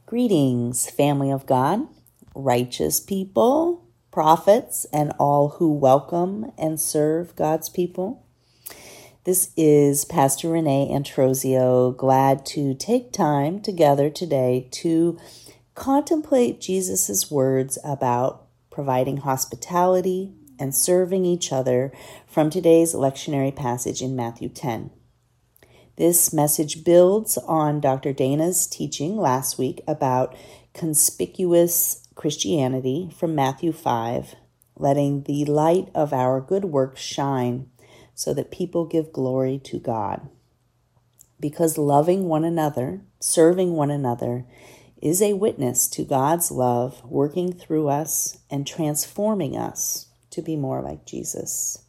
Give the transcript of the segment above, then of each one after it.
Greetings, family of God, righteous people, prophets, and all who welcome and serve God's people. This is Pastor Renee Antrosio, glad to take time together today to contemplate Jesus' words about providing hospitality and serving each other from today's lectionary passage in Matthew 10. This message builds on Dr. Dana's teaching last week about conspicuous Christianity from Matthew 5, letting the light of our good works shine so that people give glory to God. Because loving one another, serving one another, is a witness to God's love working through us and transforming us to be more like Jesus.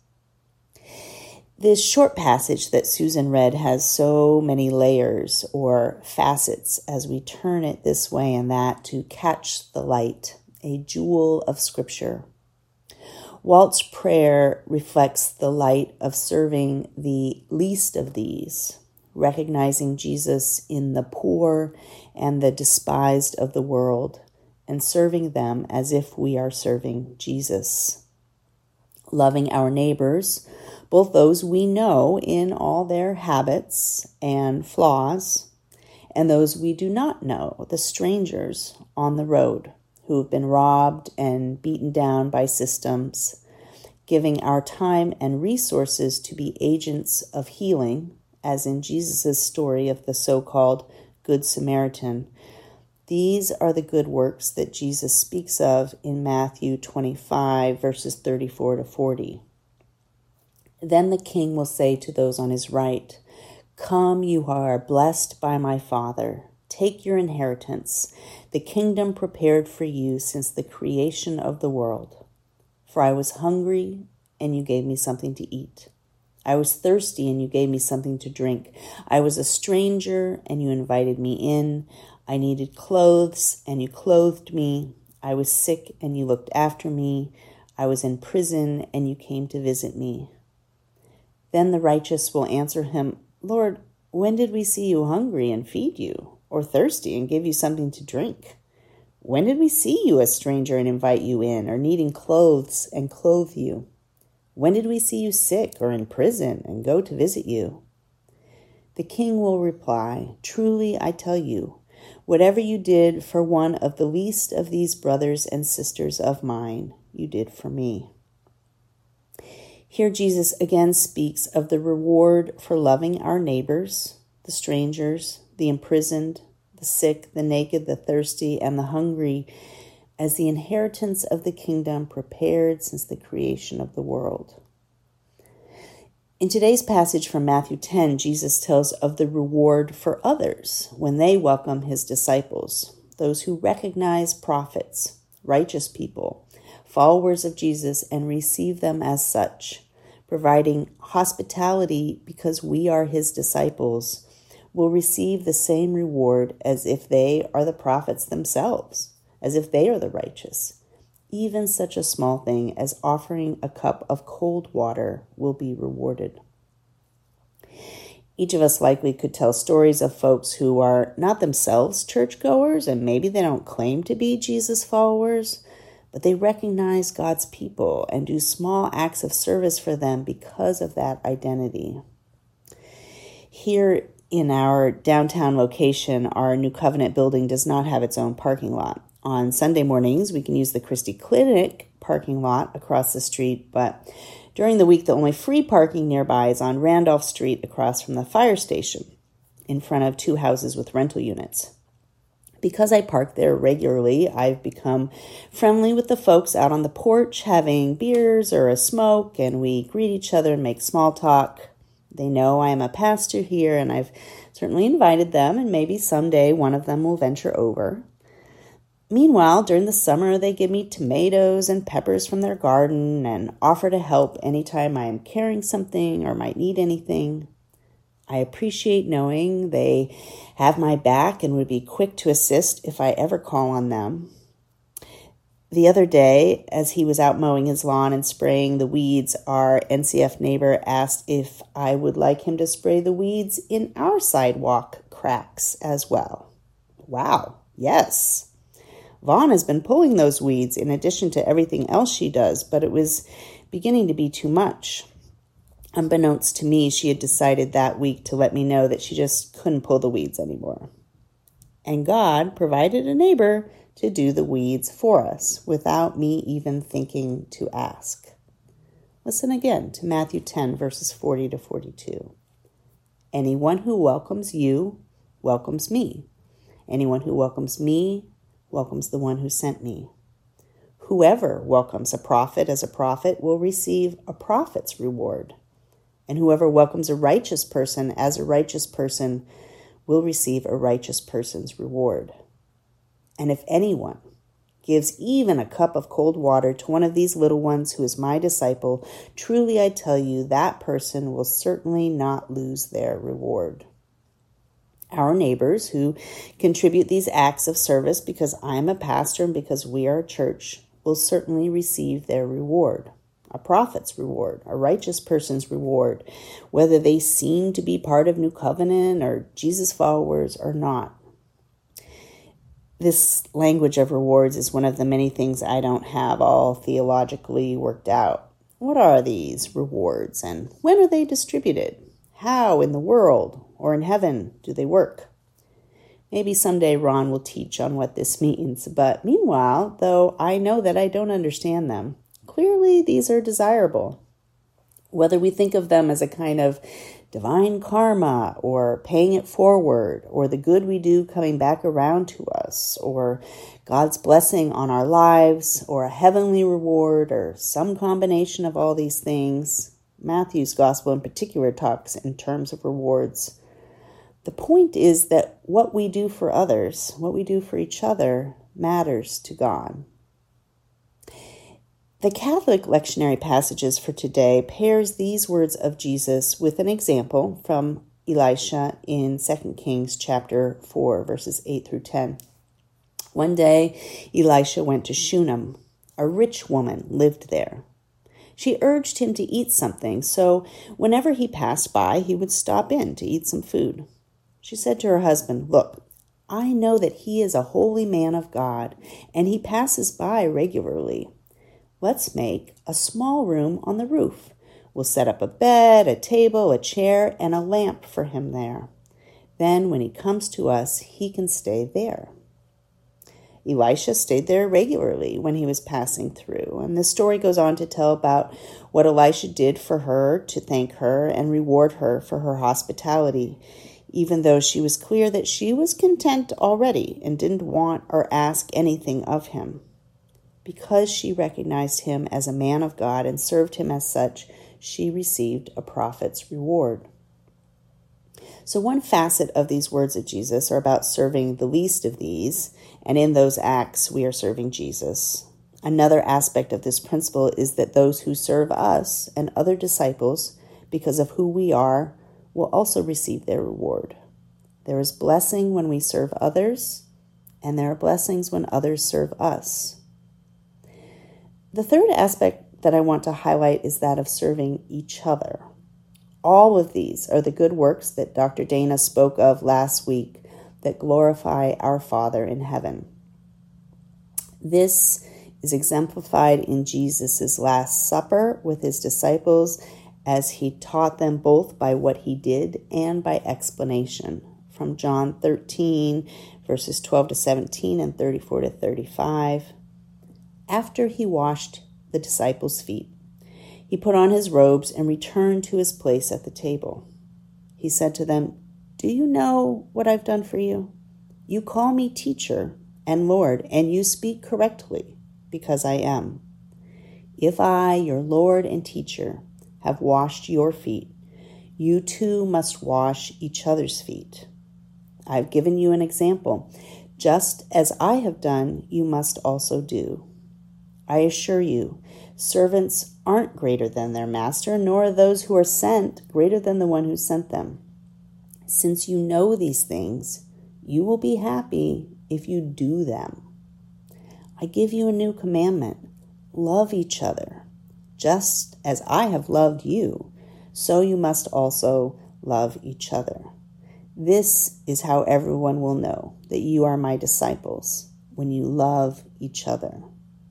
This short passage that Susan read has so many layers or facets as we turn it this way and that to catch the light, a jewel of Scripture. Walt's prayer reflects the light of serving the least of these, recognizing Jesus in the poor and the despised of the world, and serving them as if we are serving Jesus. Loving our neighbors, both those we know in all their habits and flaws, and those we do not know, the strangers on the road who have been robbed and beaten down by systems, giving our time and resources to be agents of healing, as in Jesus' story of the so-called Good Samaritan. These are the good works that Jesus speaks of in Matthew 25, verses 34 to 40. Then the king will say to those on his right, "Come, you are blessed by my Father. Take your inheritance, the kingdom prepared for you since the creation of the world. For I was hungry, and you gave me something to eat. I was thirsty, and you gave me something to drink. I was a stranger, and you invited me in. I needed clothes, and you clothed me. I was sick, and you looked after me. I was in prison, and you came to visit me." Then the righteous will answer him, "Lord, when did we see you hungry and feed you, or thirsty and give you something to drink? When did we see you a stranger and invite you in, or needing clothes and clothe you? When did we see you sick or in prison and go to visit you?" The king will reply, "Truly I tell you, whatever you did for one of the least of these brothers and sisters of mine, you did for me." Here Jesus again speaks of the reward for loving our neighbors, the strangers, the imprisoned, the sick, the naked, the thirsty, and the hungry, as the inheritance of the kingdom prepared since the creation of the world. In today's passage from Matthew 10, Jesus tells of the reward for others when they welcome his disciples, those who recognize prophets, righteous people, followers of Jesus, and receive them as such, providing hospitality because we are his disciples, will receive the same reward as if they are the prophets themselves, as if they are the righteous. Even such a small thing as offering a cup of cold water will be rewarded. Each of us likely could tell stories of folks who are not themselves churchgoers, and maybe they don't claim to be Jesus followers, but they recognize God's people and do small acts of service for them because of that identity. Here in our downtown location, our New Covenant building does not have its own parking lot. On Sunday mornings, we can use the Christie Clinic parking lot across the street, but during the week, the only free parking nearby is on Randolph Street across from the fire station, in front of 2 houses with rental units. Because I park there regularly, I've become friendly with the folks out on the porch having beers or a smoke, and we greet each other and make small talk. They know I am a pastor here, and I've certainly invited them, and maybe someday one of them will venture over. Meanwhile, during the summer, they give me tomatoes and peppers from their garden and offer to help anytime I am carrying something or might need anything. I appreciate knowing they have my back and would be quick to assist if I ever call on them. The other day, as he was out mowing his lawn and spraying the weeds, our NCF neighbor asked if I would like him to spray the weeds in our sidewalk cracks as well. Wow, Yes. Vaughn has been pulling those weeds in addition to everything else she does, but it was beginning to be too much. Unbeknownst to me, she had decided that week to let me know that she just couldn't pull the weeds anymore. And God provided a neighbor to do the weeds for us without me even thinking to ask. Listen again to Matthew 10, verses 40 to 42. Anyone who welcomes you welcomes me. Anyone who welcomes me welcomes the one who sent me. Whoever welcomes a prophet as a prophet will receive a prophet's reward. And whoever welcomes a righteous person as a righteous person will receive a righteous person's reward. And if anyone gives even a cup of cold water to one of these little ones who is my disciple, truly I tell you, that person will certainly not lose their reward. Our neighbors who contribute these acts of service because I'm a pastor and because we are a church will certainly receive their reward. A prophet's reward, a righteous person's reward, whether they seem to be part of New Covenant or Jesus followers or not. This language of rewards is one of the many things I don't have all theologically worked out. What are these rewards and when are they distributed? How in the world or in heaven do they work? Maybe someday Ron will teach on what this means, but meanwhile, though I know that I don't understand them, clearly these are desirable. Whether we think of them as a kind of divine karma or paying it forward or the good we do coming back around to us or God's blessing on our lives or a heavenly reward or some combination of all these things, Matthew's gospel in particular talks in terms of rewards. The point is that what we do for others, what we do for each other, matters to God. The Catholic lectionary passages for today pairs these words of Jesus with an example from Elisha in 2 Kings chapter 4, verses 8 through 10. One day, Elisha went to Shunem. A rich woman lived there. She urged him to eat something, so whenever he passed by, he would stop in to eat some food. She said to her husband, "Look, I know that he is a holy man of God, and he passes by regularly. Let's make a small room on the roof. We'll set up a bed, a table, a chair, and a lamp for him there. Then when he comes to us, he can stay there." Elisha stayed there regularly when he was passing through, and the story goes on to tell about what Elisha did for her to thank her and reward her for her hospitality, even though she was clear that she was content already and didn't want or ask anything of him. Because she recognized him as a man of God and served him as such, she received a prophet's reward. So one facet of these words of Jesus are about serving the least of these, and in those acts we are serving Jesus. Another aspect of this principle is that those who serve us and other disciples, because of who we are, will also receive their reward. There is blessing when we serve others, and there are blessings when others serve us. The third aspect that I want to highlight is that of serving each other. All of these are the good works that Dr. Dana spoke of last week that glorify our Father in heaven. This is exemplified in Jesus' Last Supper with his disciples as he taught them both by what he did and by explanation. From John 13, verses 12 to 17 and 34 to 35. After he washed the disciples' feet, he put on his robes and returned to his place at the table. He said to them, "Do you know what I've done for you? You call me teacher and Lord, and you speak correctly, because I am. If I, your Lord and teacher, have washed your feet, you too must wash each other's feet. I've given you an example. Just as I have done, you must also do. I assure you, servants aren't greater than their master, nor are those who are sent greater than the one who sent them. Since you know these things, you will be happy if you do them. I give you a new commandment. Love each other. Just as I have loved you, so you must also love each other. This is how everyone will know that you are my disciples, when you love each other.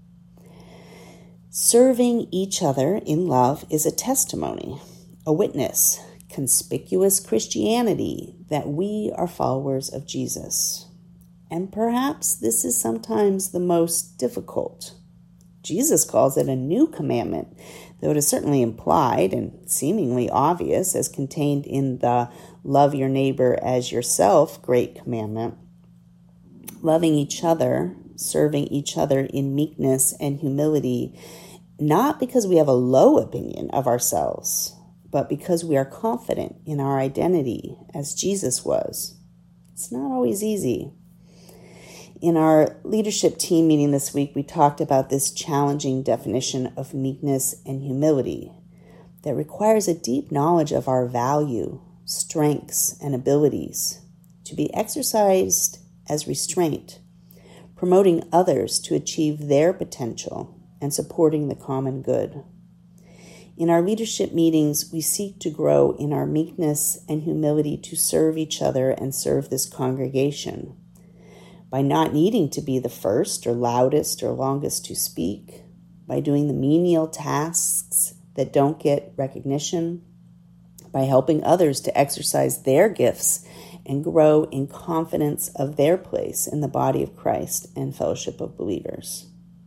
Serving each other in love is a testimony, a witness, conspicuous Christianity that we are followers of Jesus. And perhaps this is sometimes the most difficult. Jesus calls it a new commandment, though it is certainly implied and seemingly obvious as contained in the love your neighbor as yourself great commandment. Loving each other, serving each other in meekness and humility, not because we have a low opinion of ourselves, but because we are confident in our identity as Jesus was. It's not always easy. In our leadership team meeting this week, we talked about this challenging definition of meekness and humility that requires a deep knowledge of our value, strengths, and abilities to be exercised as restraint, promoting others to achieve their potential and supporting the common good. In our leadership meetings, we seek to grow in our meekness and humility to serve each other and serve this congregation by not needing to be the first or loudest or longest to speak, by doing the menial tasks that don't get recognition, by helping others to exercise their gifts and grow in confidence of their place in the body of Christ and fellowship of believers.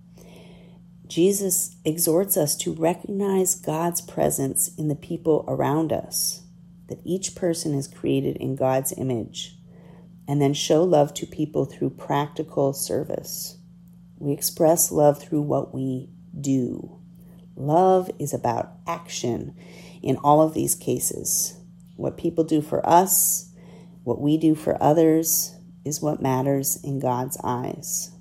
Jesus exhorts us to recognize God's presence in the people around us, that each person is created in God's image, and then show love to people through practical service. We express love through what we do. Love is about action in all of these cases. What people do for us, what we do for others, is what matters in God's eyes.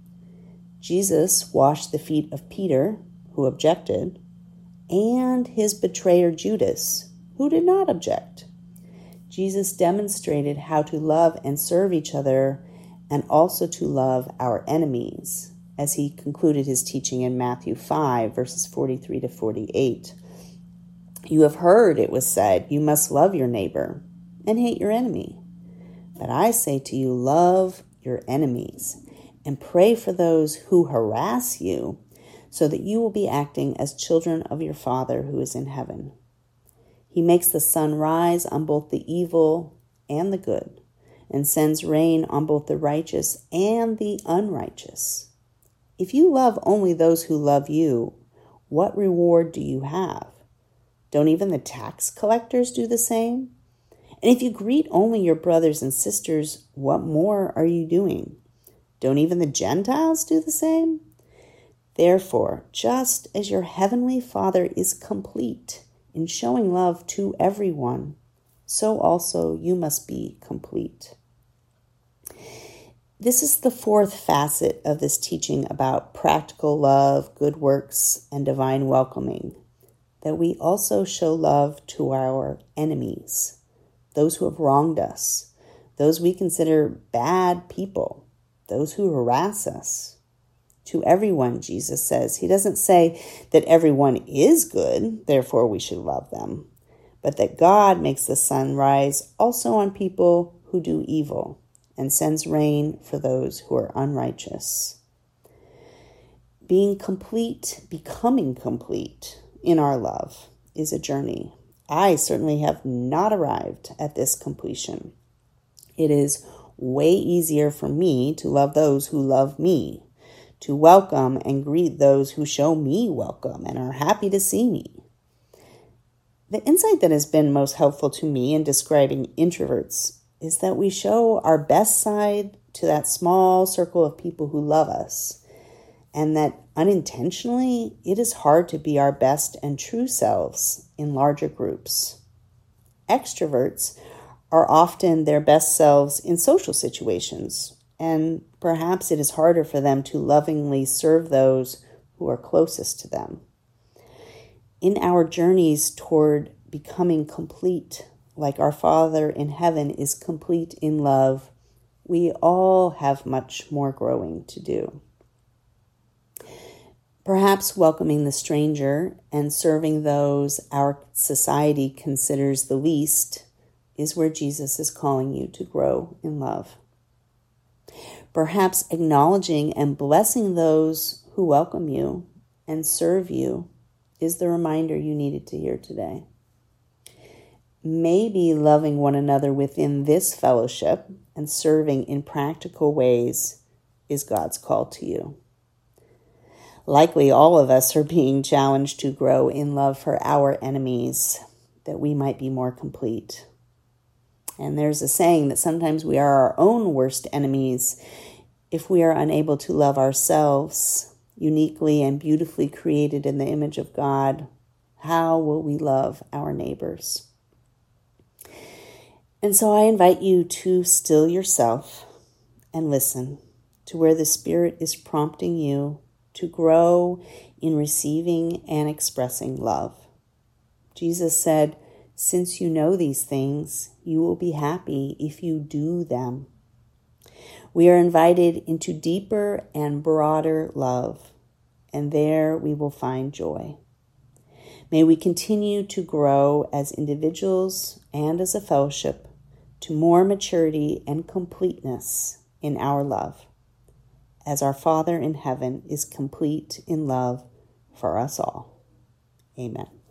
Jesus washed the feet of Peter, who objected, and his betrayer Judas, who did not object. Jesus demonstrated how to love and serve each other and also to love our enemies, as he concluded his teaching in Matthew 5, verses 43 to 48. You have heard it was said, you must love your neighbor and hate your enemy. But I say to you, love your enemies and pray for those who harass you, so that you will be acting as children of your Father who is in heaven. He makes the sun rise on both the evil and the good, and sends rain on both the righteous and the unrighteous. If you love only those who love you, what reward do you have? Don't even the tax collectors do the same? And if you greet only your brothers and sisters, what more are you doing? Don't even the Gentiles do the same? Therefore, just as your heavenly Father is complete in showing love to everyone, so also you must be complete. This is the fourth facet of this teaching about practical love, good works, and divine welcoming, that we also show love to our enemies, those who have wronged us, those we consider bad people, those who harass us. To everyone, Jesus says. He doesn't say that everyone is good, therefore we should love them, but that God makes the sun rise also on people who do evil and sends rain for those who are unrighteous. Being complete, becoming complete in our love is a journey. I certainly have not arrived at this completion. It is way easier for me to love those who love me, to welcome and greet those who show me welcome and are happy to see me. The insight that has been most helpful to me in describing introverts is that we show our best side to that small circle of people who love us, and that unintentionally it is hard to be our best and true selves in larger groups. Extroverts are often their best selves in social situations, and perhaps it is harder for them to lovingly serve those who are closest to them. In our journeys toward becoming complete, like our Father in heaven is complete in love, we all have much more growing to do. Perhaps welcoming the stranger and serving those our society considers the least is where Jesus is calling you to grow in love. Perhaps acknowledging and blessing those who welcome you and serve you is the reminder you needed to hear today. Maybe loving one another within this fellowship and serving in practical ways is God's call to you. Likely all of us are being challenged to grow in love for our enemies, that we might be more complete. And there's a saying that sometimes we are our own worst enemies if we are unable to love ourselves, uniquely and beautifully created in the image of God. How will we love our neighbors? And so I invite you to still yourself and listen to where the Spirit is prompting you to grow in receiving and expressing love. Jesus said, "Since you know these things, you will be happy if you do them." We are invited into deeper and broader love, and there we will find joy. May we continue to grow as individuals and as a fellowship to more maturity and completeness in our love, as our Father in heaven is complete in love for us all. Amen.